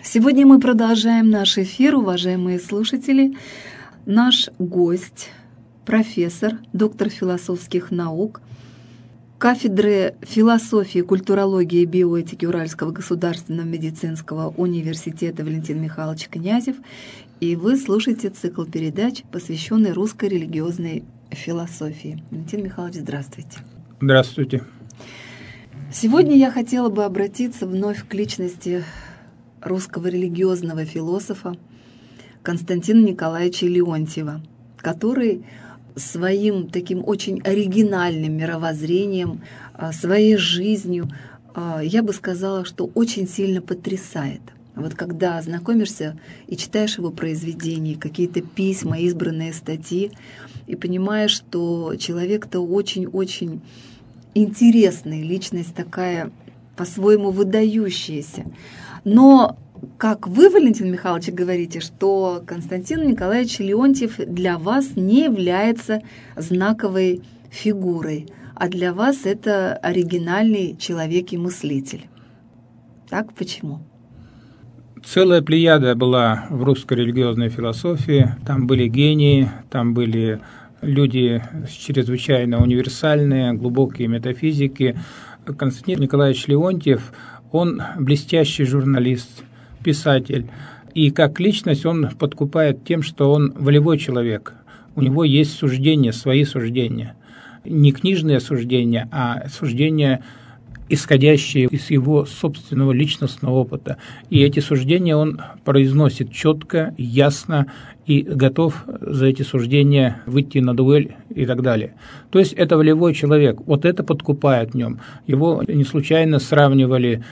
Сегодня мы продолжаем наш эфир, уважаемые слушатели. Наш гость, профессор, доктор философских наук, кафедры философии, культурологии и биоэтики Уральского государственного медицинского университета Валентин Михайлович Князев. И вы слушаете цикл передач, посвященный русской религиозной философии. Валентин Михайлович, здравствуйте. Здравствуйте. Сегодня я хотела бы обратиться вновь к личности русского религиозного философа Константина Николаевича Леонтьева, который своим таким очень оригинальным мировоззрением, своей жизнью, я бы сказала, что очень сильно потрясает. Вот когда знакомишься и читаешь его произведения, какие-то письма, избранные статьи, и понимаешь, что человек-то очень-очень интересный, личность такая по-своему выдающаяся. Но, как вы, Валентин Михайлович, говорите, что Константин Николаевич Леонтьев для вас не является знаковой фигурой, а для вас это оригинальный человек и мыслитель. Так почему? Целая плеяда была в русской религиозной философии. Там были гении, там были люди чрезвычайно универсальные, глубокие метафизики. Константин Николаевич Леонтьев, он блестящий журналист, писатель. И как личность он подкупает тем, что он волевой человек. У него есть суждения, свои суждения. Не книжные суждения, а суждения, исходящие из его собственного личностного опыта. И эти суждения он произносит четко, ясно и готов за эти суждения выйти на дуэль и так далее. То есть это волевой человек. Вот это подкупает в нем. Его не случайно сравнивали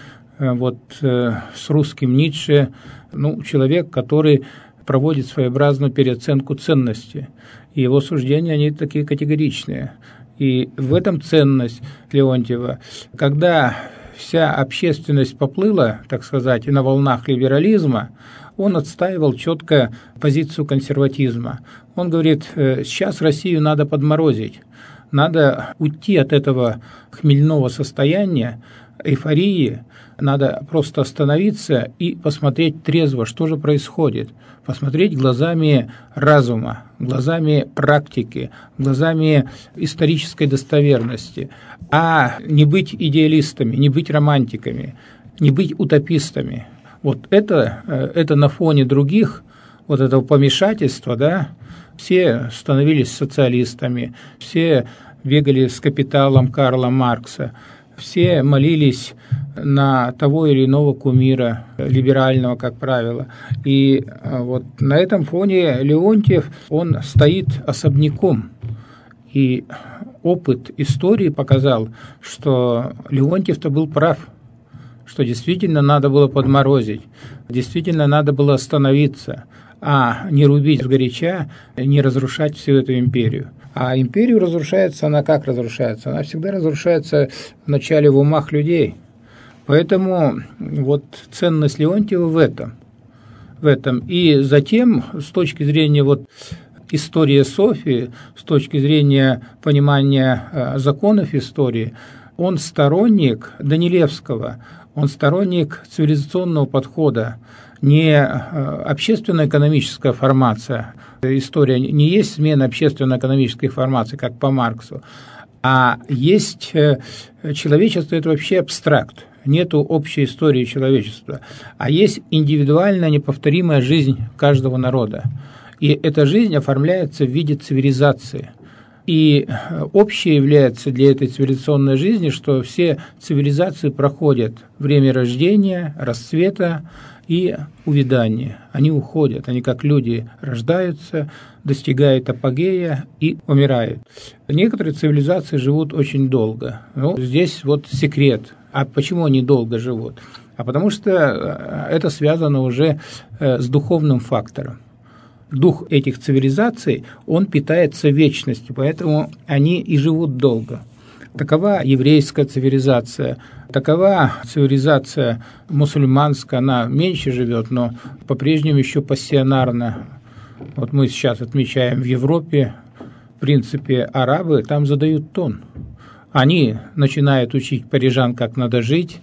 с русским Ницше, человек, который проводит своеобразную переоценку ценности. И его суждения, они такие категоричные. И в этом ценность Леонтьева. Когда вся общественность поплыла, так сказать, на волнах либерализма, он отстаивал четко позицию консерватизма. Он говорит, сейчас Россию надо подморозить, надо уйти от этого хмельного состояния, эйфории, надо просто остановиться и посмотреть трезво, что же происходит, посмотреть глазами разума, глазами практики, глазами исторической достоверности, а не быть идеалистами, не быть романтиками, не быть утопистами. Вот это на фоне других, вот этого помешательства, да, все становились социалистами, все бегали с «Капиталом» Карла Маркса, все молились на того или иного кумира, либерального, как правило. И вот на этом фоне Леонтьев, он стоит особняком. И опыт истории показал, что Леонтьев-то был прав, что действительно надо было подморозить, действительно надо было остановиться, а не рубить сгоряча, не разрушать всю эту империю. А империю разрушается она как разрушается? Она всегда разрушается вначале в умах людей. Поэтому вот ценность Леонтьева в этом. И затем, с точки зрения истории Софии, с точки зрения понимания законов истории, он сторонник Данилевского, он сторонник цивилизационного подхода, не общественно-экономическая формация. История не есть смена общественно-экономической формации, как по Марксу, а есть человечество – это вообще абстракт. Нету общей истории человечества, а есть индивидуальная неповторимая жизнь каждого народа. И эта жизнь оформляется в виде цивилизации. И общее является для этой цивилизационной жизни, что все цивилизации проходят время рождения, расцвета и увядания. Они уходят, они как люди рождаются, достигают апогея и умирают. Некоторые цивилизации живут очень долго. Здесь секрет. А почему они долго живут? А потому что это связано уже с духовным фактором. Дух этих цивилизаций, он питается вечностью, поэтому они и живут долго. Такова еврейская цивилизация, такова цивилизация мусульманская, она меньше живет, но по-прежнему еще пассионарна. Вот мы сейчас отмечаем в Европе, в принципе, арабы там задают тон. Они начинают учить парижан, как надо жить,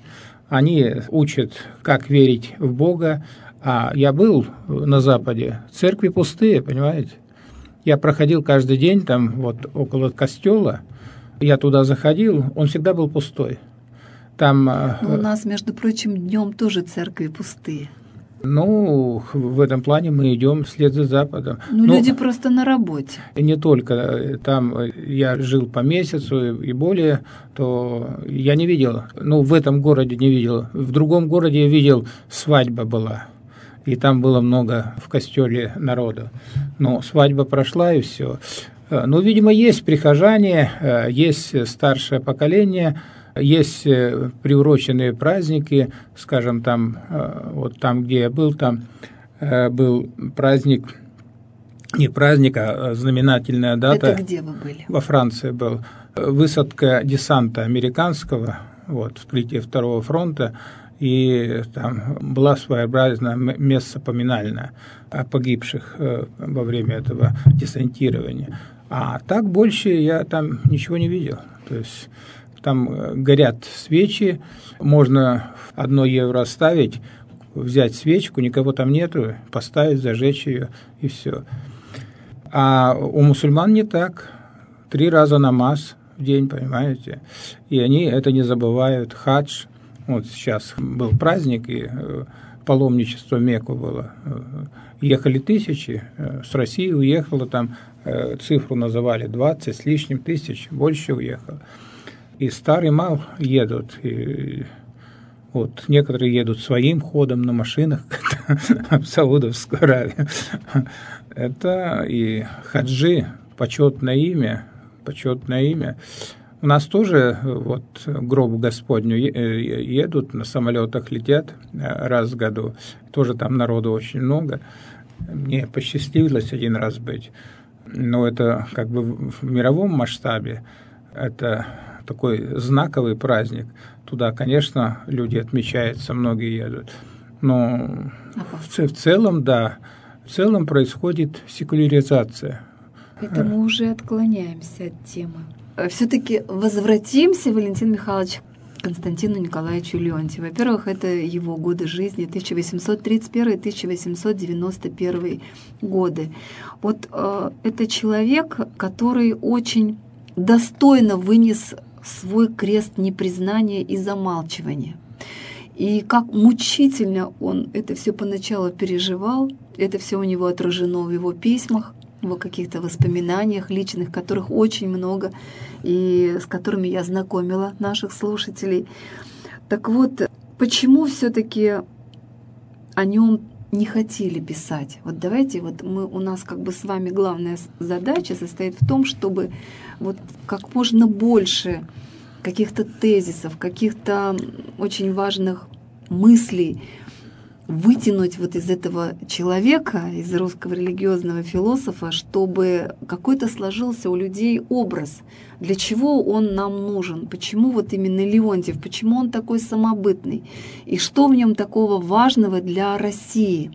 Они учат, как верить в Бога. А я был на Западе, церкви пустые, понимаете? Я проходил каждый день там вот около костела, я туда заходил, он всегда был пустой. Там, но у нас, между прочим, днем тоже церкви пустые. Ну, в этом плане мы идем вслед за Западом. Ну, люди просто на работе. Не только. Там я жил по месяцу и более, то я не видел. Ну, в этом городе не видел. В другом городе я видел, свадьба была. И там было много в костеле народу. Но свадьба прошла, и все. Ну, видимо, есть прихожане, есть старшее поколение, есть приуроченные праздники, скажем, там, вот там, где я был, там был праздник, не праздник, а знаменательная дата. Это где вы были? Во Франции был. Высадка десанта американского, вот, вскрытие Второго фронта, и там была своеобразная месса поминальная о погибших во время этого десантирования. А так больше я там ничего не видел. То есть там горят свечи, можно 1 евро оставить, взять свечку, никого там нету, поставить, зажечь ее, и все. А у мусульман не так. 3 раза намаз в день, понимаете? И они это не забывают. Хадж. Вот сейчас был праздник, и паломничество в Мекку было. Ехали тысячи, с России уехало, там цифру называли 20 с лишним тысяч, больше уехало. И старый мал едут, и вот некоторые едут своим ходом на машинах в Саудовскую Аравию. Это и хаджи, почетное имя. У нас тоже вот к гробу Господню едут, на самолетах летят раз в году. Тоже там народу очень много. Мне посчастливилось 1 раз быть. Но это как бы в мировом масштабе. Это такой знаковый праздник. Туда, конечно, люди отмечаются, многие едут. Но в целом, да, в целом происходит секуляризация. Это мы уже отклоняемся от темы. Все-таки возвратимся, Валентин Михайлович, к Константину Николаевичу Леонтьеву. Во-первых, это его годы жизни, 1831-1891 годы. Вот это человек, который очень достойно вынес свой крест непризнания и замалчивания. И как мучительно он это все поначалу переживал, это все у него отражено в его письмах, в его каких-то воспоминаниях личных, которых очень много, и с которыми я знакомила наших слушателей. Так вот, почему все-таки о нем не хотели писать? Вот давайте, вот у нас как бы с вами главная задача состоит в том, чтобы вот как можно больше каких-то тезисов, каких-то очень важных мыслей вытянуть вот из этого человека, из русского религиозного философа, чтобы какой-то сложился у людей образ, для чего он нам нужен, почему вот именно Леонтьев, почему он такой самобытный, и что в нем такого важного для России.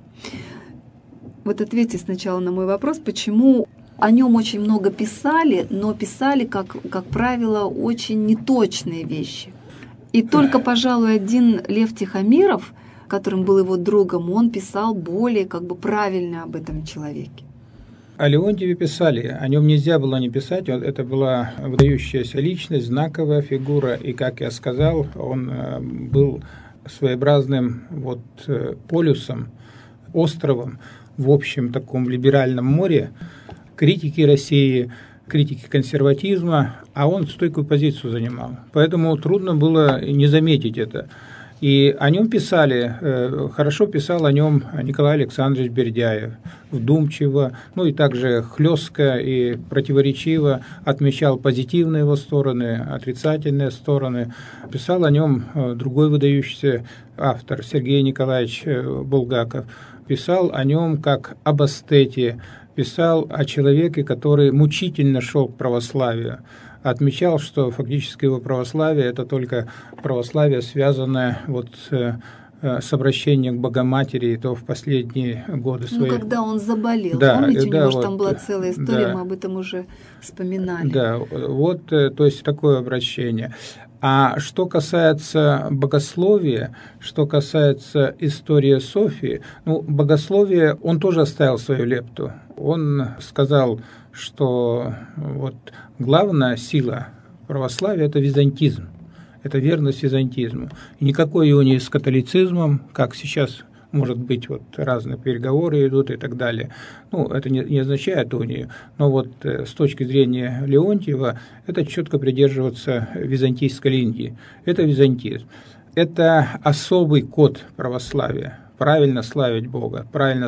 Вот ответьте сначала на мой вопрос, почему о нем очень много писали, но писали, как правило, очень неточные вещи. И только, пожалуй, один Лев Тихомиров, которым был его другом, он писал более как бы правильно об этом человеке. О Леонтьеве писали, о нем нельзя было не писать, это была выдающаяся личность, знаковая фигура, и, как я сказал, он был своеобразным вот полюсом, островом в общем таком либеральном море критики России, критики консерватизма, а он стойкую позицию занимал. Поэтому трудно было не заметить это. И о нем писали, хорошо писал о нем Николай Александрович Бердяев, вдумчиво, ну и также хлестко и противоречиво отмечал позитивные его стороны, отрицательные стороны. Писал о нем другой выдающийся автор Сергей Николаевич Булгаков. Писал о нем как об эстете, писал о человеке, который мучительно шел к православию. Отмечал, что фактически его православие – это только православие, связанное вот с обращением к Богоматери, и то в последние годы своей. Ну, когда он заболел, да, помните, у него вот, же там была целая история, да, мы об этом уже вспоминали. Да, вот, то есть такое обращение. А что касается богословия, что касается истории Софии, богословие, он тоже оставил свою лепту. Он сказал, что вот главная сила православия – это византизм, это верность византизму. И никакой унии с католицизмом, как сейчас может быть, вот разные переговоры идут и так далее. Это не означает унию, но вот с точки зрения Леонтьева это четко придерживаться византийской линии. Это византизм. Это особый код православия. Правильно славить Бога,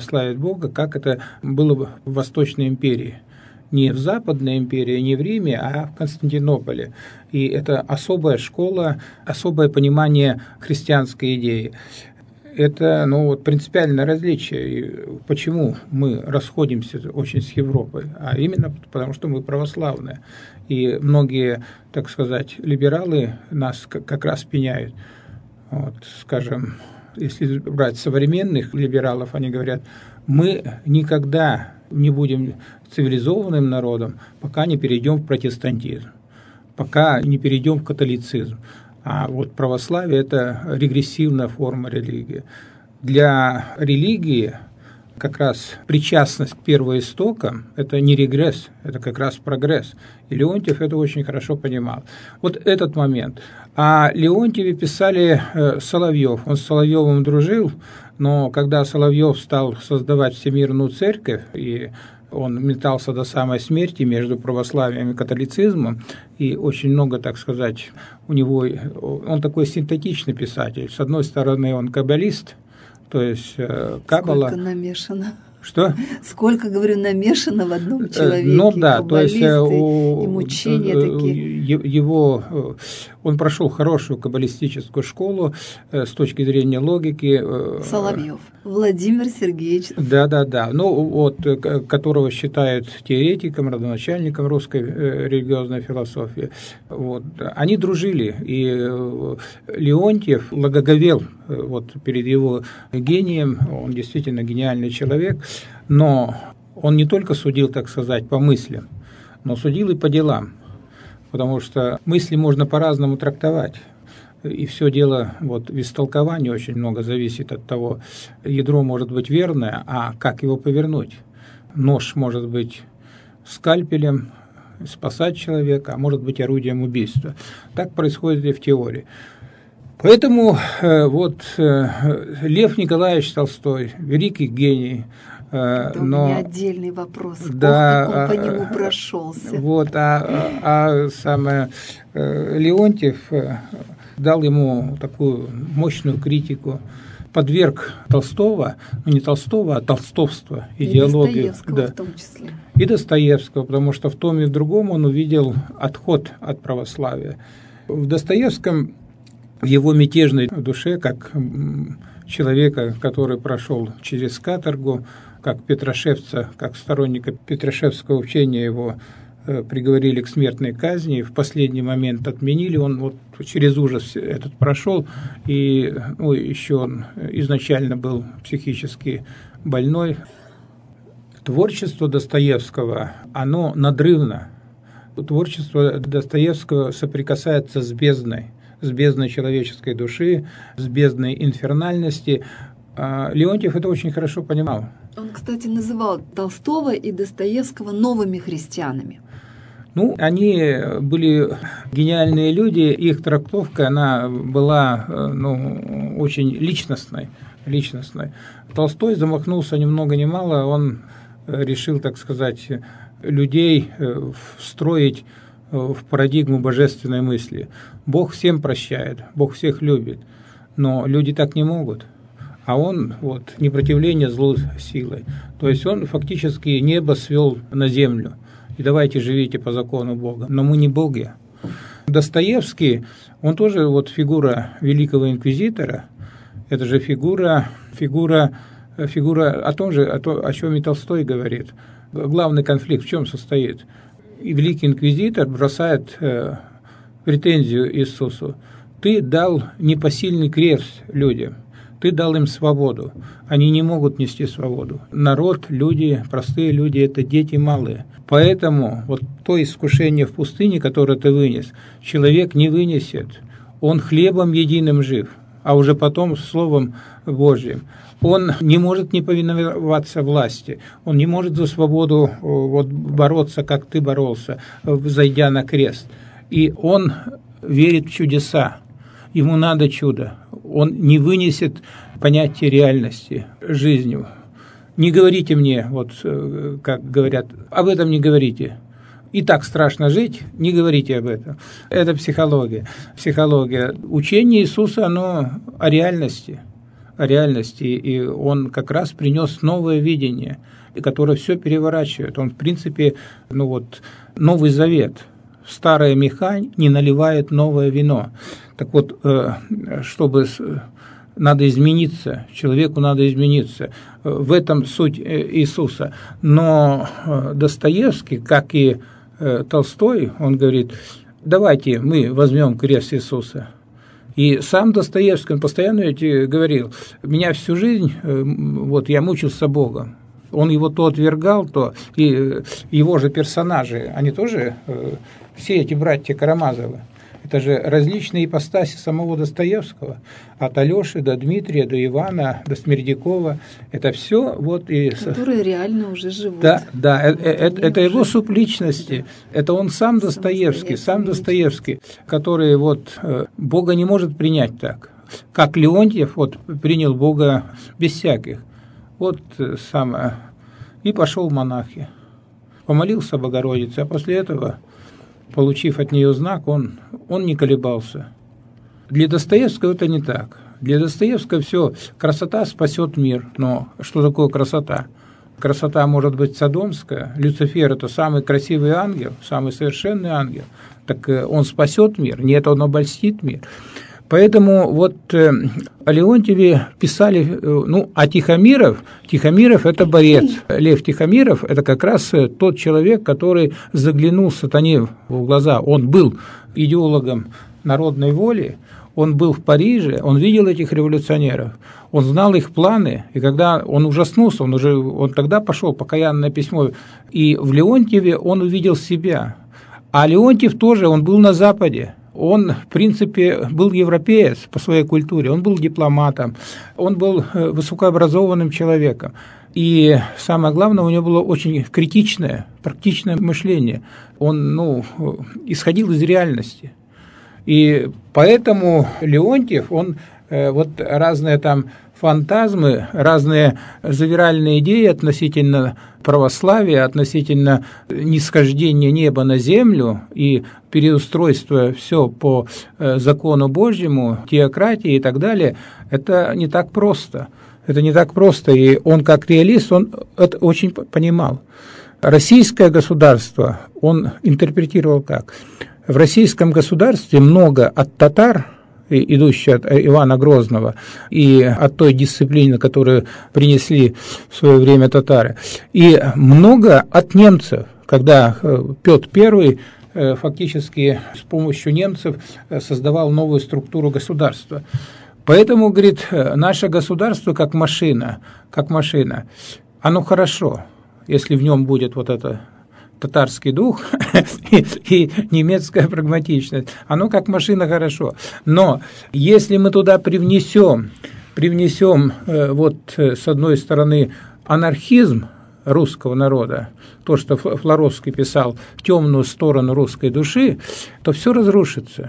как это было в Восточной империи. Не в Западной империи, не в Риме, а в Константинополе. И это особая школа, особое понимание христианской идеи. Это принципиальное различие. И почему мы расходимся очень с Европой? А именно потому, что мы православные. И многие, так сказать, либералы нас как раз пеняют. Скажем, если брать современных либералов, они говорят, мы никогда не будем цивилизованным народом, пока не перейдем в протестантизм, пока не перейдем в католицизм. А вот православие – это регрессивная форма религии. Для религии как раз причастность к первоистокам – это не регресс, это как раз прогресс. И Леонтьев это очень хорошо понимал. Вот этот момент. О Леонтьеве писали Соловьев. Он с Соловьевым дружил, но когда Соловьев стал создавать Всемирную Церковь, и он метался до самой смерти между православием и католицизмом, и очень много, так сказать, у него, он такой синтетичный писатель. С одной стороны, он каббалист, то есть каббала. Сколько намешано. Что? Сколько, говорю, намешано в одном человеке. То есть и мучения такие. Он прошел хорошую каббалистическую школу с точки зрения логики. Соловьев. Владимир Сергеевич. Да. Которого считают теоретиком, родоначальником русской религиозной философии. Они дружили, и Леонтьев благоговел перед его гением. Он действительно гениальный человек. Но он не только судил, так сказать, по мыслям, но судил и по делам, потому что мысли можно по-разному трактовать, и все дело в истолковании очень много зависит от того, ядро может быть верное, а как его повернуть. Нож может быть скальпелем, спасать человека, а может быть орудием убийства. Так происходит и в теории. Поэтому Лев Николаевич Толстой, великий гений. Это у меня отдельный вопрос. Как он по нему прошелся. Леонтьев дал ему такую мощную критику, подверг Толстого, не Толстого, а толстовства, идеологию. Достоевского в том числе. И Достоевского, потому что в том и в другом он увидел отход от православия. В Достоевском, в его мятежной душе, как человека, который прошел через каторгу, как петрошевца, как сторонника петрошевского учения, его приговорили к смертной казни, в последний момент отменили, он через ужас этот прошел, и еще он изначально был психически больной. Творчество Достоевского, оно надрывно. Творчество Достоевского соприкасается с бездной человеческой души, с бездной инфернальности. Леонтьев это очень хорошо понимал. Он, кстати, называл Толстого и Достоевского новыми христианами. Они были гениальные люди, их трактовка, она была очень личностной. Толстой замахнулся ни много ни мало, он решил, так сказать, людей встроить в парадигму божественной мысли. Бог всем прощает, Бог всех любит, но люди так не могут. А он непротивление злу силой. То есть он фактически небо свел на землю. И давайте живите по закону Бога. Но мы не боги. Достоевский, он тоже фигура великого инквизитора. Это же фигура о том же, о чем и Толстой говорит. Главный конфликт в чем состоит? И великий инквизитор бросает претензию Иисусу. Ты дал непосильный крест людям. ты дал им свободу. Они не могут нести свободу. Народ, люди, простые люди – это дети малые. Поэтому вот то искушение в пустыне, которое ты вынес, человек не вынесет. Он хлебом единым жив, а уже потом Словом Божьим. Он не может не повиноваться власти, он не может за свободу вот, бороться, как ты боролся, зайдя на крест. И он верит в чудеса, ему надо чудо, он не вынесет понятие реальности жизнью. Не говорите мне, вот как говорят, об этом не говорите. И так страшно жить, не говорите об этом. Это психология. Психология. Учение Иисуса, оно о реальности. О реальности. И он как раз принес новое видение, которое все переворачивает. Он, в принципе, Новый Завет. Старая меха не наливает новое вино. Так вот, чтобы... Надо измениться, человеку надо измениться. В этом суть Иисуса. Но Достоевский, как и Толстой, он говорит, давайте мы возьмем крест Иисуса. И сам Достоевский, он постоянно говорил, меня всю жизнь, вот я мучился Богом. Он его то отвергал, то и его же персонажи, они тоже, все эти братья Карамазовы. Это же различные ипостаси самого Достоевского, от Алёши до Дмитрия, до Ивана, до Смердякова. Это все вот и... Которые реально уже живут. Да, это его субличности. Это он сам Достоевский, который вот Бога не может принять так. Как Леонтьев вот принял Бога без всяких. Вот самое. И пошел в монахи. Помолился Богородице, а после этого... Получив от нее знак, он не колебался. Для Достоевского это не так. Для Достоевского все, красота спасет мир. Но что такое красота? Красота может быть содомская. Люцифер – это самый красивый ангел, самый совершенный ангел. Так он спасет мир, нет, он обольстит мир. Поэтому вот о Леонтьеве писали, а Тихомиров – это борец. Лев Тихомиров – это как раз тот человек, который заглянул сатане в глаза. Он был идеологом народной воли, он был в Париже, он видел этих революционеров, он знал их планы, и когда он ужаснулся, он тогда пошел покаянное письмо, и в Леонтьеве он увидел себя. А Леонтьев тоже, он был на Западе. Он, в принципе, был европеец по своей культуре, он был дипломатом, он был высокообразованным человеком. И самое главное, у него было очень критичное, практичное мышление. Он исходил из реальности. И поэтому Леонтьев, он вот разные там фантазмы, разные завиральные идеи относительно православия, относительно нисхождения неба на землю и переустройства все по закону Божьему, теократии и так далее, это не так просто. Это не так просто, и он как реалист, он это очень понимал. Российское государство он интерпретировал как? В российском государстве много от татар, идущие от Ивана Грозного, и от той дисциплины, которую принесли в свое время татары, и много от немцев, когда Петр I фактически с помощью немцев создавал новую структуру государства. Поэтому, говорит, наше государство как машина, оно хорошо, если в нем будет вот это татарский дух и немецкая прагматичность. Оно как машина хорошо. Но если мы туда привнесем вот с одной стороны анархизм русского народа, то, что Флоровский писал, темную сторону русской души, то все разрушится.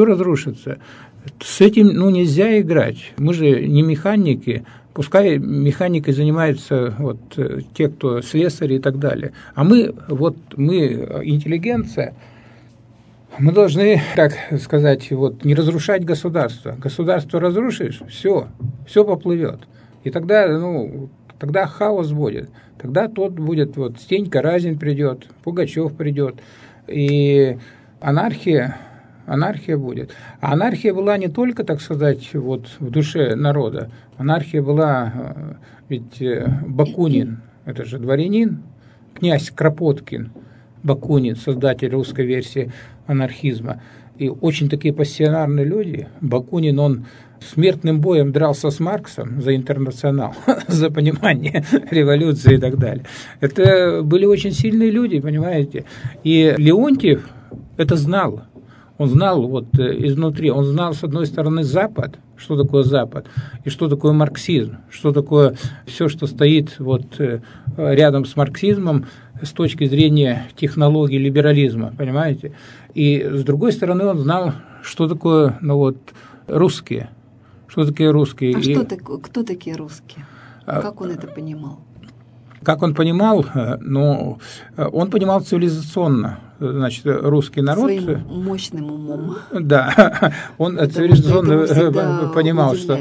С этим нельзя играть. Мы же не механики. Пускай механикой занимаются вот те, кто слесари и так далее. А мы интеллигенция, мы должны, так сказать, вот, не разрушать государство. Государство разрушишь, все поплывет. И тогда хаос будет. Тогда тот будет, вот Стенька Разин придет, Пугачев придет, и анархия будет. А анархия была не только, так сказать, вот в душе народа. Анархия была, ведь Бакунин, это же дворянин, князь Кропоткин, Бакунин, создатель русской версии анархизма. И очень такие пассионарные люди. Бакунин, он смертным боем дрался с Марксом за интернационал, за понимание революции и так далее. Это были очень сильные люди, понимаете. И Леонтьев это знал. Он знал вот изнутри, он знал, с одной стороны, Запад, что такое Запад, и что такое марксизм, что такое все, что стоит вот рядом с марксизмом с точки зрения технологий либерализма, понимаете? И с другой стороны, он знал, что такое, ну вот, русские. Что такие русские? Кто такие русские? Как он это понимал? Как он понимал? Ну, он понимал цивилизационно. Значит, русский народ... Своим мощным умом. Да, он цивилизационно понимал, что...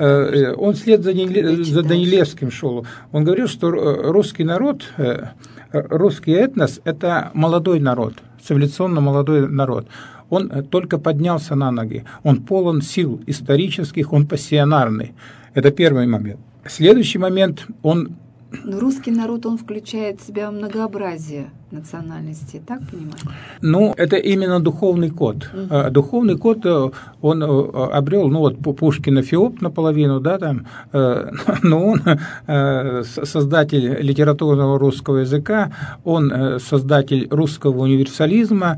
Он вслед за Данилевским шел. Он говорил, что русский народ, русский этнос – это молодой народ, цивилизационно молодой народ. Он только поднялся на ноги, он полон сил исторических, он пассионарный. Это первый момент. Следующий момент, он... Но русский народ, он включает в себя многообразие национальностей, так понимаю? Ну, это именно духовный код. Духовный код он обрел, ну вот Пушкин Эфиоп наполовину, да, там, но он создатель литературного русского языка, он создатель русского универсализма,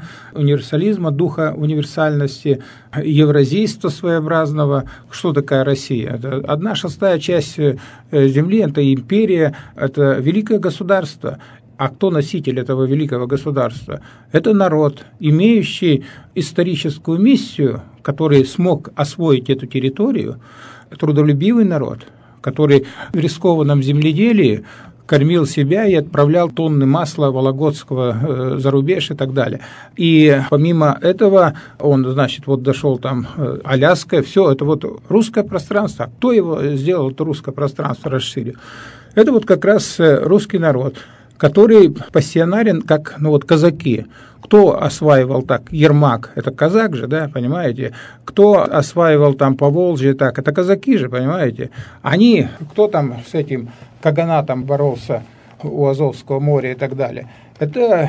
духа универсальности, евразийства своеобразного. Что такая Россия? Это 1/6 часть земли, это империя, это великое государство. А кто носитель этого великого государства? Это народ, имеющий историческую миссию, который смог освоить эту территорию, трудолюбивый народ, который в рискованном земледелии кормил себя и отправлял тонны масла Вологодского за рубеж и так далее. И помимо этого он, значит, вот дошел там Аляска, все это вот русское пространство. Кто его сделал, это русское пространство расширил? Это вот как раз русский народ, который пассионарен, как, ну вот, казаки. Кто осваивал так? Ермак, это казак же, да, понимаете? Кто осваивал там Поволжье, так, это казаки же, понимаете? Они, кто там с этим каганатом боролся у Азовского моря и так далее? Это,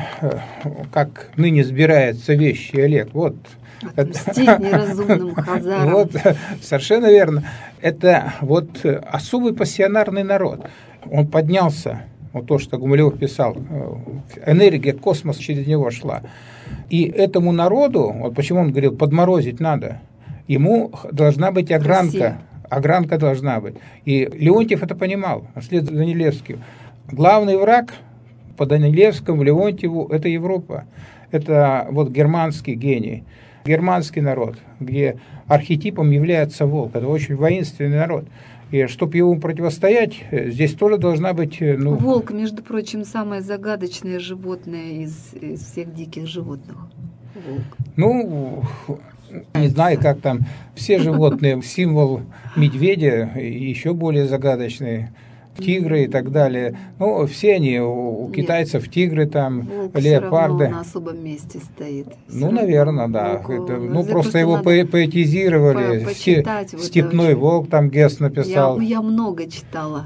как ныне сбирается вещи Олег, вот. Отмстить неразумным хазарам. Вот, совершенно верно. Это вот особый пассионарный народ. Он поднялся. Вот то, что Гумилев писал, энергия, космос через него шла. И этому народу, вот почему он говорил, подморозить надо, ему должна быть огранка. Огранка должна быть. И Леонтьев это понимал, вслед за Данилевским. Главный враг по Данилевскому, Леонтьеву – это Европа. Это вот германский гений, германский народ, где архетипом является волк. Это очень воинственный народ. И чтобы ему противостоять, здесь тоже должна быть... Ну... Волк, между прочим, самое загадочное животное из всех диких животных. Волк. Ну, не знаю, как там все животные, символ медведя еще более загадочный. Тигры и так далее. Ну, все они, у китайцев тигры там, волк леопарды. Все на особом месте стоит. Ну, наверное, да. Волк, ну, просто его поэтизировали. Степной волк там Гесс написал. Я много читала.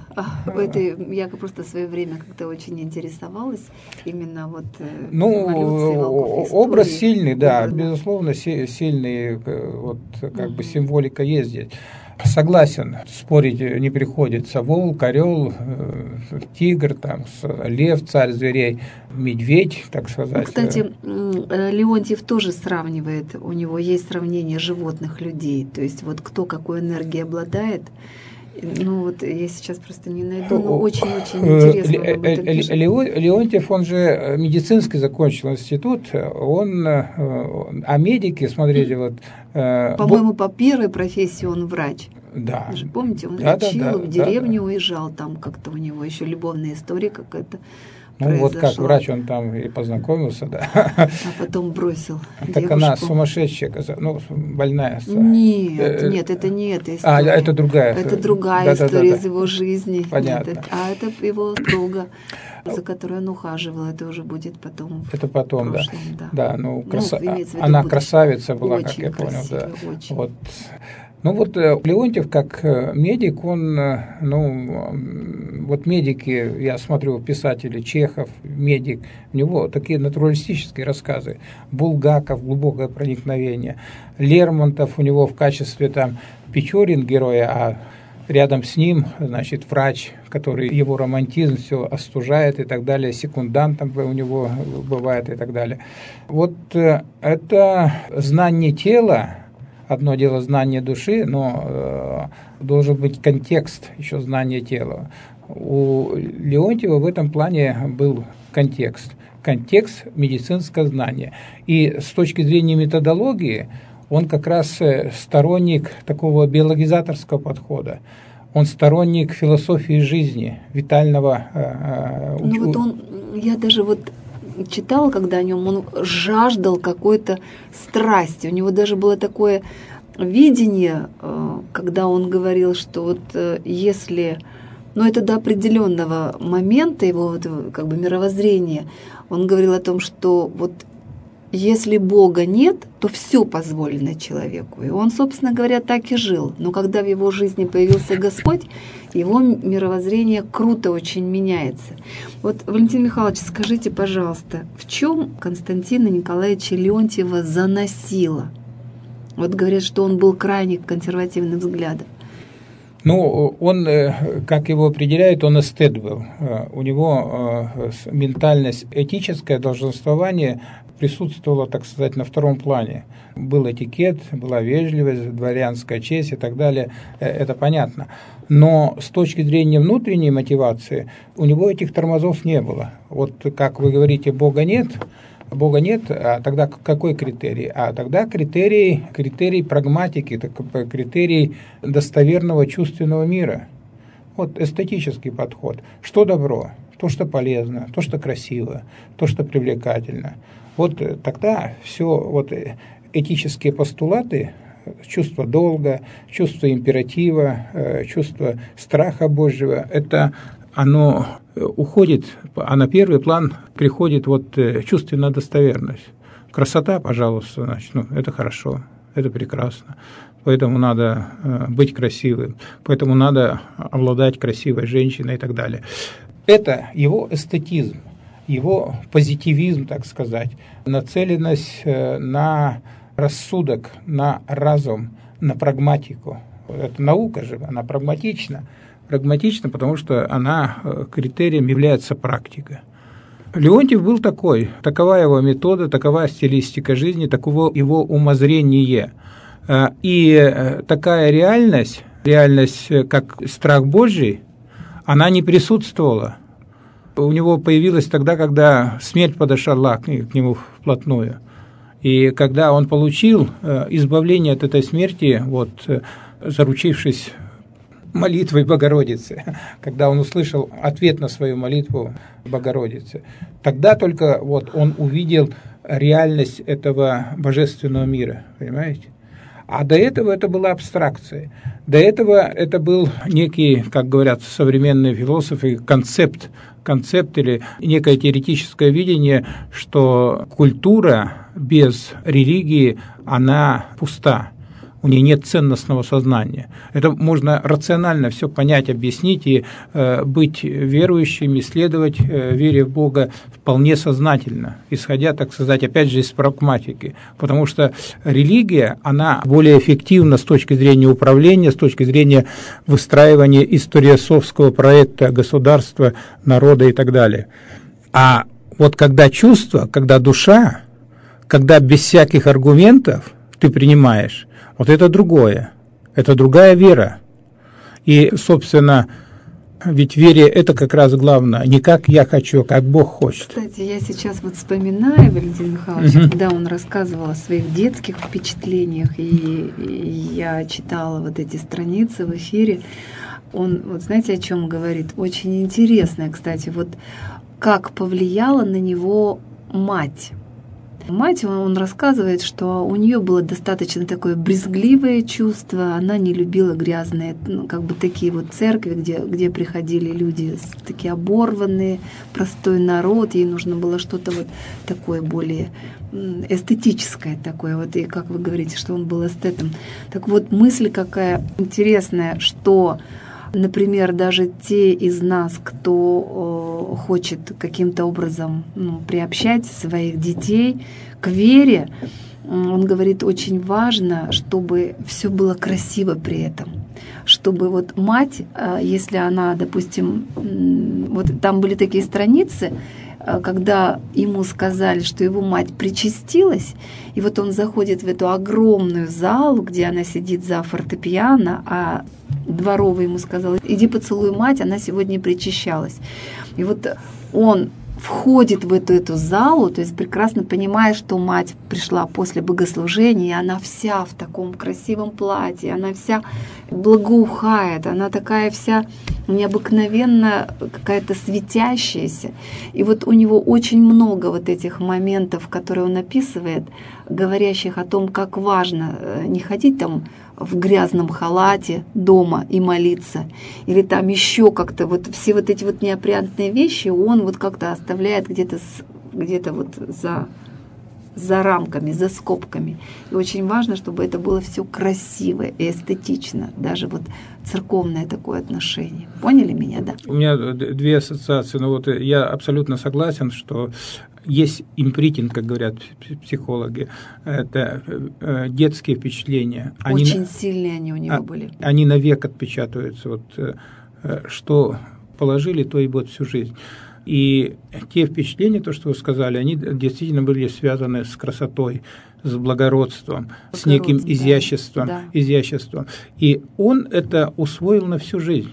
Я просто в свое время как-то очень интересовалась именно вот эволюцией волков. Образ сильный, да, безусловно, сильный, вот как бы символика есть здесь. Согласен, спорить не приходится. Волк, орел, тигр, там, лев, царь зверей, медведь, так сказать. Кстати, Леонтьев тоже сравнивает, у него есть сравнение животных, людей, то есть вот кто какой энергией обладает. Ну вот я сейчас просто не найду, но очень-очень интересно. Леонтьев, он же медицинский закончил институт, он о медике, смотрите, вот... По-моему, по первой профессии он врач. Да. Вы же помните, он лечил, в деревню уезжал, там как-то у него еще любовная история какая-то. Ну вот как врач он там и познакомился, да. А потом бросил Так девушку. она сумасшедшая, ну, больная. Нет, это не эта история. Это другая. Это другая история из его жизни. Понятно. Нет, это его друга, за которой он ухаживал. Это уже будет потом. Это потом, прошлом, да. да. Она красавица была, очень как я понял, да. Очень. Вот. Ну вот Леонтьев как медик, он, вот медики, я смотрю, писатели, Чехов, медик, у него такие натуралистические рассказы, Булгаков, глубокое проникновение, Лермонтов, у него в качестве там Печорин героя, а рядом с ним, значит, врач, который его романтизм все остужает и так далее, секундантом у него бывает и так далее. Вот это знание тела. Одно дело знание души, но должен быть контекст еще знания тела. У Леонтьева в этом плане был контекст медицинского знания. И с точки зрения методологии он как раз сторонник такого биологизаторского подхода. Он сторонник философии жизни, витального Я даже читала, когда о нем, он жаждал какой-то страсти. У него даже было такое видение, когда он говорил, что если, это до определенного момента его мировоззрения, он говорил о том, что если Бога нет, то все позволено человеку. И он, собственно говоря, так и жил. Но когда в его жизни появился Господь, его мировоззрение круто очень меняется. Валентин Михайлович, скажите, пожалуйста, в чем Константина Николаевича Леонтьева заносило? Говорят, что он был крайне консервативным взглядом. Он, как его определяют, он эстет был. У него ментальность, этическое долженствование присутствовало, так сказать, на втором плане. Был этикет, была вежливость, дворянская честь и так далее. Это понятно. Но с точки зрения внутренней мотивации у него этих тормозов не было. Как вы говорите, Бога нет, а тогда какой критерий? А тогда критерий прагматики, критерий достоверного чувственного мира. Эстетический подход. Что добро? То, что полезно, то, что красиво, то, что привлекательно. Тогда все этические постулаты, чувство долга, чувство императива, чувство страха Божьего, оно уходит, а на первый план приходит чувственная достоверность. Красота, пожалуйста, значит, это хорошо, это прекрасно. Поэтому надо быть красивым, поэтому надо обладать красивой женщиной и так далее. Это его эстетизм, его позитивизм, так сказать, нацеленность на рассудок, на разум, на прагматику. Это наука же, она прагматична. Прагматична, потому что она критерием является практика. Леонтьев был такова его метода, такова стилистика жизни, таково его умозрение. И такая реальность, как страх Божий, она не присутствовала. У него появилась тогда, когда смерть подошла к нему вплотную. И когда он получил избавление от этой смерти, заручившись молитвой Богородицы, когда он услышал ответ на свою молитву Богородицы, тогда только он увидел реальность этого божественного мира, понимаете? А до этого это была абстракция. До этого это был некий, как говорят современные философы, концепт или некое теоретическое видение, что культура без религии, она пуста. У нее нет ценностного сознания. Это можно рационально все понять, объяснить и быть верующим, исследовать вере в Бога вполне сознательно, исходя, так сказать, опять же из прагматики. Потому что религия, она более эффективна с точки зрения управления, с точки зрения выстраивания историософского проекта государства, народа и так далее. А когда чувство, когда душа, когда без всяких аргументов ты принимаешь, это другое, это другая вера. И, собственно, ведь в вере это как раз главное, не как я хочу, как Бог хочет. Кстати, я сейчас вспоминаю Валентина Михайловича, когда он рассказывал о своих детских впечатлениях, и я читала эти страницы в эфире, он, знаете, о чем говорит? Очень интересно, кстати, как повлияла на него мать. Мать, он рассказывает, что у нее было достаточно такое брезгливое чувство, она не любила грязные, такие вот церкви, где приходили люди такие оборванные, простой народ, ей нужно было что-то вот такое более эстетическое такое, вот, и как вы говорите, что он был эстетом. Так вот, мысль какая интересная, что, например, даже те из нас, кто хочет каким-то образом приобщать своих детей к вере, он говорит, очень важно, чтобы все было красиво при этом. Чтобы вот мать, если она, допустим, вот там были такие страницы, когда ему сказали, что его мать причастилась, и вот он заходит в эту огромную залу, где она сидит за фортепиано, а дворовый ему сказал: иди поцелуй мать, она сегодня причащалась. И вот он входит в эту залу, то есть прекрасно понимая, что мать пришла после богослужения, и она вся в таком красивом платье, она вся благоухает, она такая вся необыкновенно какая-то светящаяся. И вот у него очень много вот этих моментов, которые он описывает, говорящих о том, как важно не ходить там в грязном халате дома и молиться, или там еще как-то вот все вот эти вот неопрятные вещи он вот как-то оставляет где-то вот за рамками, за скобками. И очень важно, чтобы это было все красиво и эстетично, даже вот церковное такое отношение. Поняли меня, да? У меня две ассоциации. Но вот я абсолютно согласен, что есть импринтинг, как говорят психологи, это детские впечатления. Очень сильные они у него были. Они навек отпечатываются. Вот, что положили, то и будет всю жизнь. И те впечатления, то, что вы сказали, они действительно были связаны с красотой, с благородством, с неким изяществом, да. изяществом. И он это усвоил на всю жизнь,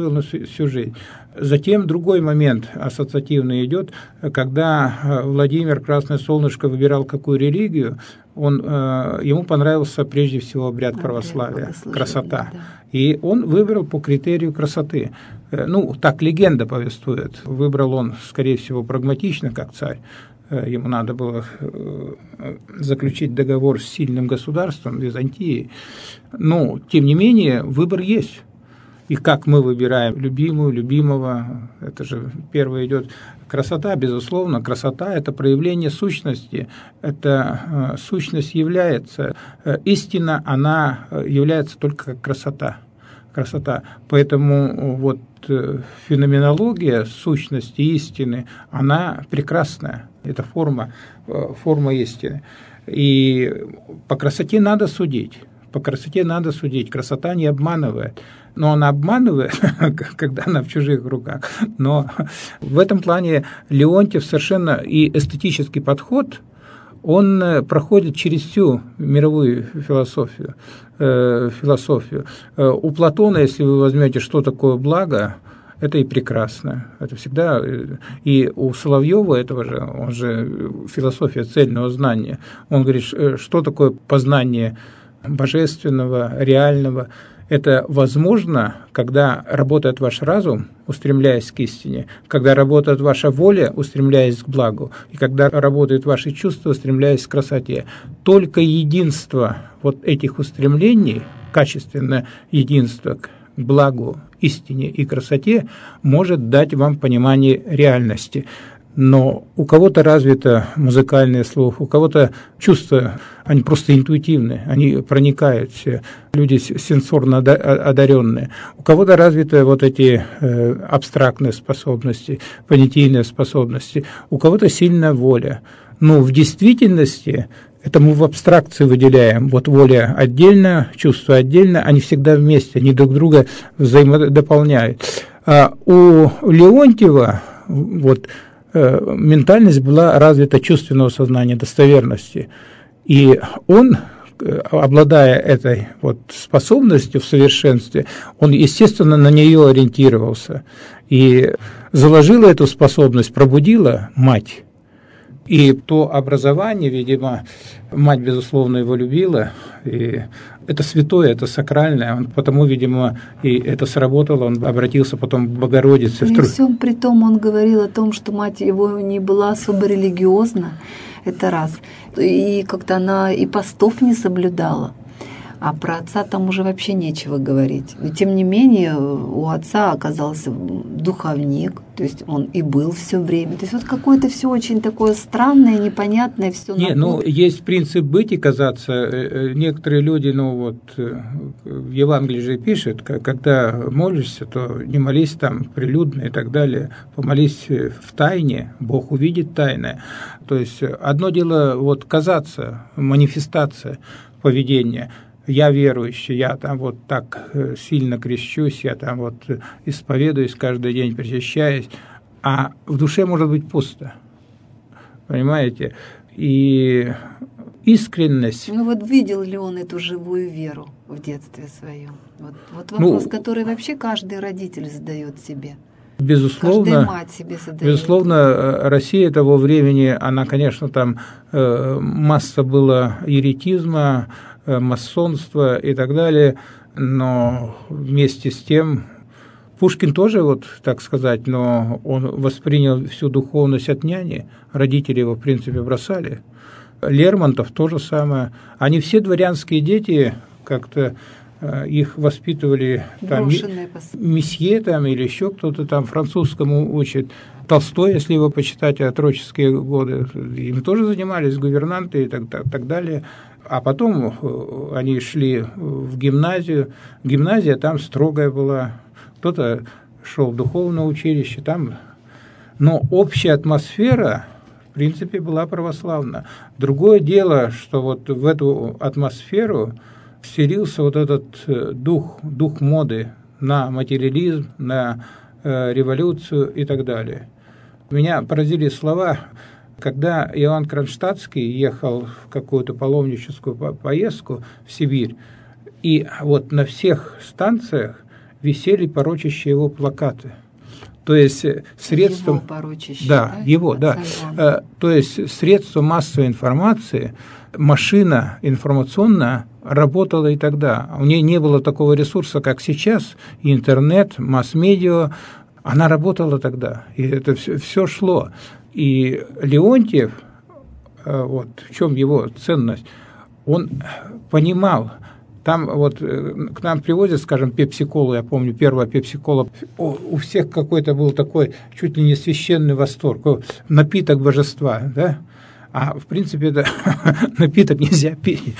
Затем другой момент ассоциативный идет, когда Владимир Красное Солнышко выбирал какую религию, ему понравился прежде всего обряд православия, красота. Да. И он выбрал по критерию красоты. Так легенда повествует. Выбрал он, скорее всего, прагматично, как царь. Ему надо было заключить договор с сильным государством, Византией. Но, тем не менее, выбор есть. И как мы выбираем любимую, любимого, это же первое идет. Красота, безусловно, красота – это проявление сущности, это сущность является, истина, она является только как красота. Поэтому вот феноменология сущности истины, она прекрасная, это форма истины. И по красоте надо судить. Красота не обманывает. Но она обманывает, когда она в чужих руках. Но в этом плане Леонтьев совершенно и эстетический подход, он проходит через всю мировую философию. У Платона, если вы возьмете, что такое благо, это и прекрасно. Это всегда. И у Соловьева этого же, он же философия цельного знания. Он говорит, что такое познание божественного, реального. Это возможно, когда работает ваш разум, устремляясь к истине, когда работает ваша воля, устремляясь к благу, и когда работают ваши чувства, устремляясь к красоте. Только единство вот этих устремлений, качественное единство к благу, истине и красоте, может дать вам понимание реальности. Но у кого-то развито музыкальный слух, у кого-то чувства, они просто интуитивны, они проникают все, люди сенсорно одаренные. У кого-то развиты вот эти абстрактные способности, понятийные способности, у кого-то сильная воля. Но в действительности это мы в абстракции выделяем. Вот воля отдельно, чувство отдельно, они всегда вместе, они друг друга взаимодополняют. А у Леонтьева вот ментальность была развита чувственного сознания, достоверности. И он, обладая этой вот способностью в совершенстве, он, естественно, на нее ориентировался. И заложила эту способность, пробудила мать. И то образование, видимо, мать, безусловно, его любила, и это святое, это сакральное, он потому, видимо, и это сработало, он обратился потом к Богородице. При всем при том он говорил о том, что мать его не была особо религиозна. Это раз. И как-то она и постов не соблюдала. А про отца там уже вообще нечего говорить. Но тем не менее у отца оказался духовник, то есть он и был все время. То есть вот какое-то все очень такое странное, непонятное, все. Не, ну есть принцип быть и казаться. Некоторые люди, ну вот в Евангелии же пишет, когда молишься, то не молись там прилюдно и так далее, помолись в тайне, Бог увидит тайное. То есть одно дело вот казаться, манифестация поведения. Я верующий, я там вот так сильно крещусь, я там вот исповедуюсь каждый день, причащаюсь, а в душе может быть пусто, понимаете? И искренность... Ну вот видел ли он эту живую веру в детстве своем? Вот вопрос, который вообще каждый родитель задает себе. Безусловно, каждая мать себе задает. Безусловно, Россия того времени, она, конечно, там масса была еретизма, масонства и так далее, но вместе с тем Пушкин тоже, вот так сказать, но он воспринял всю духовность от няни, родители его, в принципе, бросали. Лермонтов то же самое. Они все дворянские дети, как-то их воспитывали там, месье там, или еще кто-то там французскому учит. Толстой, если его почитать, отроческие годы, им тоже занимались гувернанты и так далее. А потом они шли в гимназию. Гимназия там строгая была. Кто-то шел в духовное училище. Там... Но общая атмосфера, в принципе, была православна. Другое дело, что вот в эту атмосферу вселился вот этот дух моды на материализм, на революцию и так далее. Меня поразили слова, когда Иоанн Кронштадтский ехал в какую-то паломническую поездку в Сибирь, и вот на всех станциях висели порочащие его плакаты. То есть средством... Его порочащие, да? Его, да. То есть средство массовой информации, машина информационная работала и тогда. У нее не было такого ресурса, как сейчас, интернет, масс-медиа. Она работала тогда, и это все шло. И Леонтьев, вот в чем его ценность, он понимал, там вот к нам привозят, скажем, пепси-колу, я помню, первая пепси-кола, у всех какой-то был такой чуть ли не священный восторг, напиток божества, да? А в принципе, это напиток нельзя пить.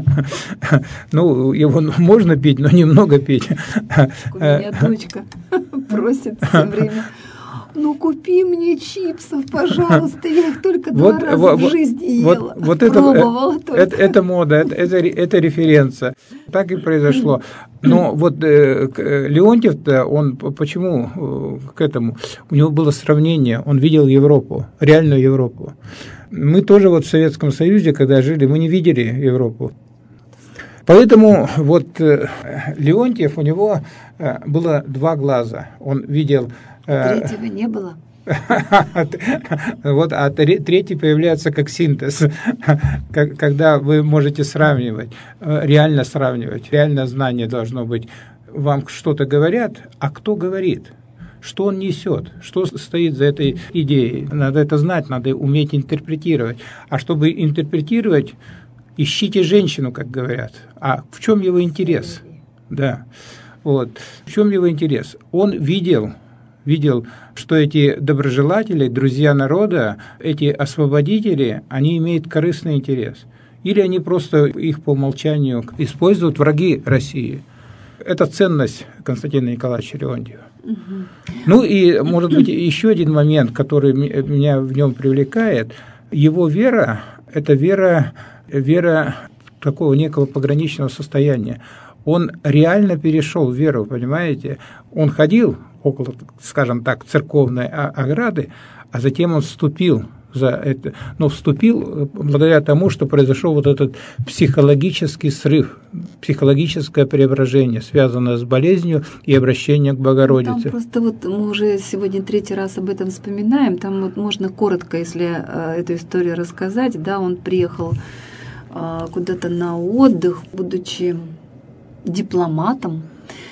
Ну, его можно пить, но немного пить. У меня дочка просит все время: ну, купи мне чипсов, пожалуйста, я их только два раза в жизни ела, пробовала только. Это мода, это референция. Так и произошло. Но вот Леонтьев-то, он почему к этому? У него было сравнение, он видел Европу, реальную Европу. Мы тоже вот в Советском Союзе, когда жили, мы не видели Европу. Поэтому вот Леонтьев, у него было два глаза. Он видел... Третьего не было. Вот, а третий появляется как синтез, когда вы можете сравнивать, реально сравнивать. Реальное знание должно быть. Вам что-то говорят, а кто говорит? Что он несет, что стоит за этой идеей. Надо это знать, надо уметь интерпретировать. А чтобы интерпретировать, ищите женщину, как говорят. А в чем его интерес? Да. Вот. В чем его интерес? Он видел, что эти доброжелатели, друзья народа, эти освободители, они имеют корыстный интерес. Или они просто их по умолчанию используют враги России. Это ценность Константина Николаевича Леонтьева. Ну и, может быть, еще один момент, который меня в нем привлекает. Его вера – это вера такого некого пограничного состояния. Он реально перешел в веру, понимаете? Он ходил около, скажем так, церковной ограды, а затем он вступил за это, но вступил благодаря тому, что произошел вот этот психологический срыв, психологическое преображение, связанное с болезнью и обращением к Богородице. Там просто вот мы уже сегодня третий раз об этом вспоминаем, там вот можно коротко, если эту историю рассказать, да, он приехал куда-то на отдых, будучи дипломатом,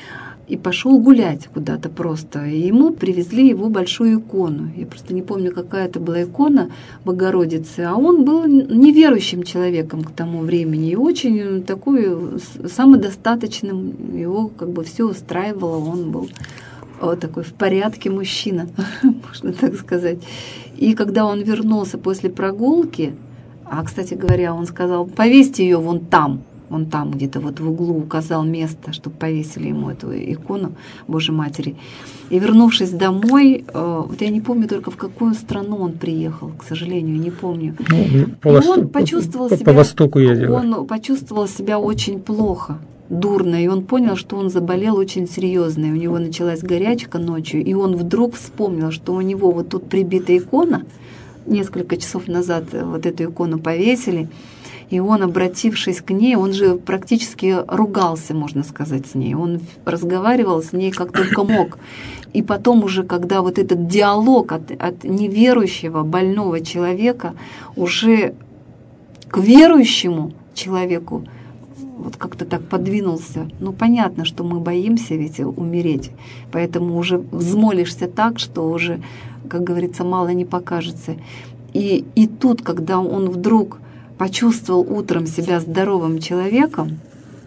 и пошел гулять куда-то просто. И ему привезли его большую икону. Я просто не помню, какая это была икона Богородицы. А он был неверующим человеком к тому времени. И очень такой самодостаточным. Его как бы все устраивало. Он был вот такой в порядке мужчина, можно так сказать. И когда он вернулся после прогулки, а, кстати говоря, он сказал: повесьте ее вон там где-то вот в углу указал место, чтобы повесили ему эту икону Божьей Матери. И вернувшись домой, вот я не помню только, в какую страну он приехал, к сожалению, не помню. Он почувствовал себя, по Востоку ездил. Он почувствовал себя очень плохо, дурно, и он понял, что он заболел очень серьезно, и у него началась горячка ночью, и он вдруг вспомнил, что у него вот тут прибита икона, несколько часов назад вот эту икону повесили, и он, обратившись к ней, он же практически ругался, можно сказать, с ней. Он разговаривал с ней как только мог. И потом уже, когда вот этот диалог от неверующего, больного человека уже к верующему человеку вот как-то так подвинулся. Ну, понятно, что мы боимся ведь умереть, поэтому уже взмолишься так, что уже, как говорится, мало не покажется. И тут, когда он вдруг почувствовал утром себя здоровым человеком,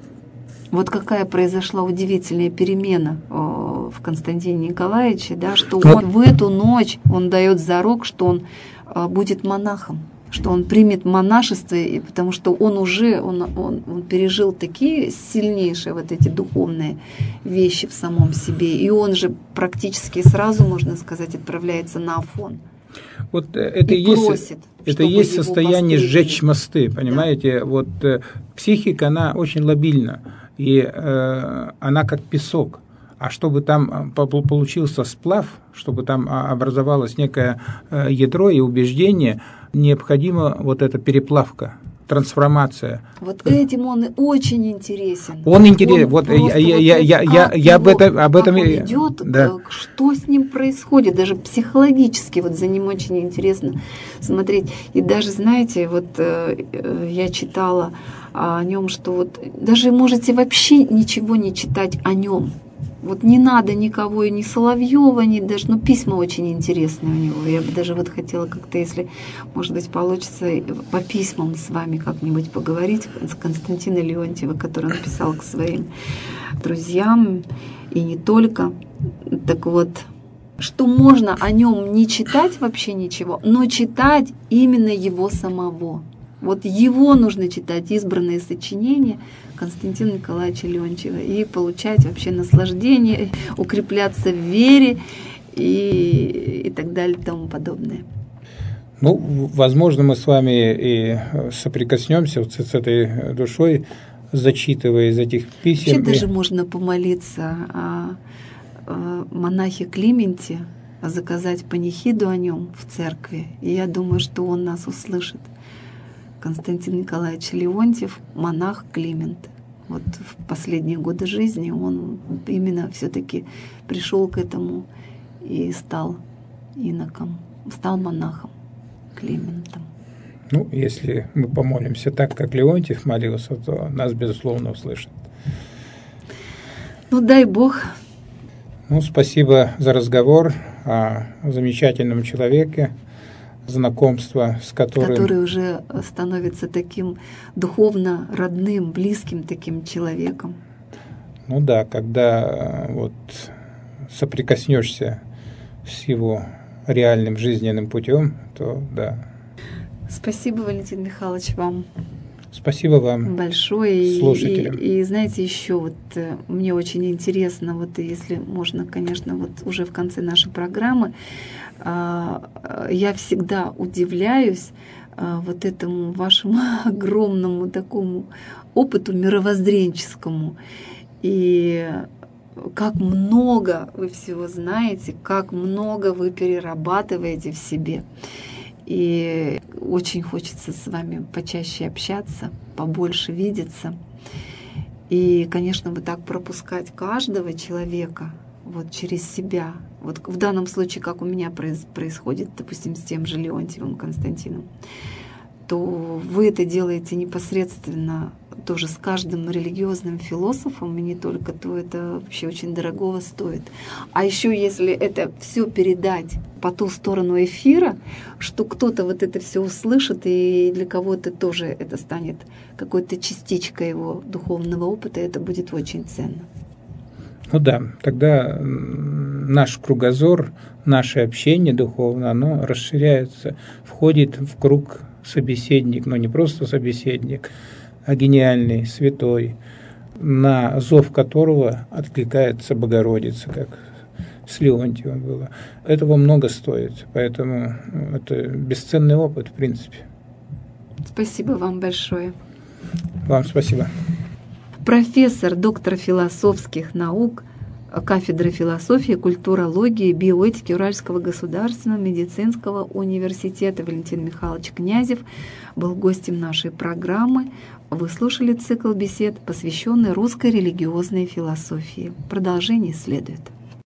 вот какая произошла удивительная перемена в Константине Николаевиче, да, что он в эту ночь, он дает зарок, что он будет монахом, что он примет монашество, и потому что он уже он пережил такие сильнейшие вот эти духовные вещи в самом себе, и он же практически сразу, можно сказать, отправляется на Афон. Вот это и просит, это есть состояние сжечь мосты, понимаете? Да. Вот психика, она очень лобильна, и она как песок. А чтобы там получился сплав, чтобы там образовалось некое ядро и убеждение, необходима вот эта переплавка, трансформация. Вот этим он очень интересен. Он интересен. Вот я об этом он идет, да. Что с ним происходит, даже психологически, вот за ним очень интересно смотреть. И даже, знаете, вот я читала о нем, что вот даже можете вообще ничего не читать о нем. Вот не надо никого, и ни Соловьева, ни даже, письма очень интересные у него. Я бы даже вот хотела как-то, если, может быть, получится по письмам с вами как-нибудь поговорить, с Константина Леонтьева, который он писал к своим друзьям, и не только. Так вот, что можно о нем не читать вообще ничего, но читать именно его самого. Вот его нужно читать, избранные сочинения Константина Николаевича Леонтьева, и получать вообще наслаждение, укрепляться в вере и так далее и тому подобное. Ну, возможно, мы с вами и соприкоснемся вот с этой душой, зачитывая из этих писем. Вообще даже можно помолиться о монахе Клименте, заказать панихиду о нем в церкви, и я думаю, что он нас услышит. Константин Николаевич Леонтьев, монах Климент. Вот в последние годы жизни он именно все-таки пришел к этому и стал иноком, стал монахом Климентом. Ну, если мы помолимся так, как Леонтьев молился, то нас, безусловно, услышат. Ну, дай Бог. Ну, спасибо за разговор о замечательном человеке, знакомство с которым... Который уже становится таким духовно родным, близким таким человеком. Ну да, когда вот соприкоснешься с его реальным жизненным путем, то да. Спасибо, Валентин Михайлович, вам. Спасибо вам большое. Слушателям. И знаете, еще вот мне очень интересно, вот если можно, конечно, вот уже в конце нашей программы, я всегда удивляюсь вот этому вашему огромному такому опыту мировоззренческому. И как много вы всего знаете, как много вы перерабатываете в себе. И очень хочется с вами почаще общаться, побольше видеться. И, конечно, вот так пропускать каждого человека вот через себя. Вот в данном случае, как у меня происходит, допустим, с тем же Леонтьевым Константином, то вы это делаете непосредственно тоже с каждым религиозным философом, и не только, то это вообще очень дорогого стоит. А еще если это все передать по ту сторону эфира, что кто-то вот это все услышит, и для кого-то тоже это станет какой-то частичкой его духовного опыта, это будет очень ценно. Ну да, тогда наш кругозор, наше общение духовное, оно расширяется, входит в круг собеседник, но не просто собеседник, а гениальный, святой, на зов которого откликается Богородица, как с Леонтьевым было. Этого много стоит, поэтому это бесценный опыт, в принципе. Спасибо вам большое. Вам спасибо. Профессор, доктор философских наук, кафедры философии, культурологии, биоэтики Уральского государственного медицинского университета Валентин Михайлович Князев был гостем нашей программы. Вы слушали цикл бесед, посвященный русской религиозной философии. Продолжение следует.